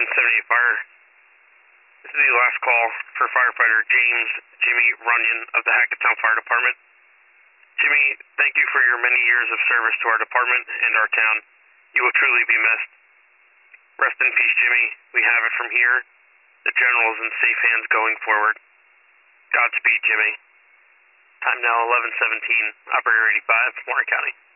Station 78 Fire. This is the last call for firefighter James Jimmy Runyon of the Hackettstown Fire Department. Jimmy, thank you for your many years of service to our department and our town. You will truly be missed. Rest in peace, Jimmy. We have it from here. The general is in safe hands going forward. Godspeed, Jimmy. Time now 11:17. Operator 85, Warren County.